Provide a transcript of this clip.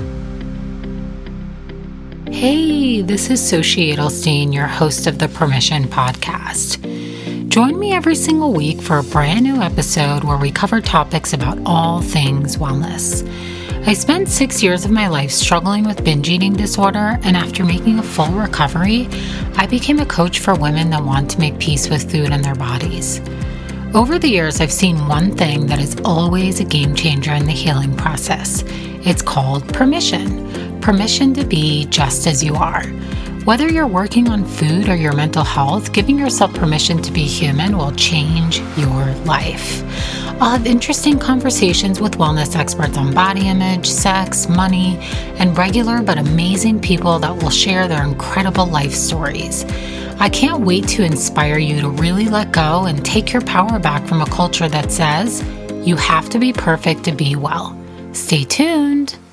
Hey, this is Sochi Edelstein, your host of the Permission Podcast. Join me every single week for a brand new episode where we cover topics about all things wellness. I spent 6 years of my life struggling with binge eating disorder, and after making a full recovery, I became a coach for women that want to make peace with food and their bodies. Over the years, I've seen one thing that is always a game changer in the healing process. It's called permission. Permission to be just as you are. Whether you're working on food or your mental health, giving yourself permission to be human will change your life. I'll have interesting conversations with wellness experts on body image, sex, money, and regular but amazing people that will share their incredible life stories. I can't wait to inspire you to really let go and take your power back from a culture that says you have to be perfect to be well. Stay tuned.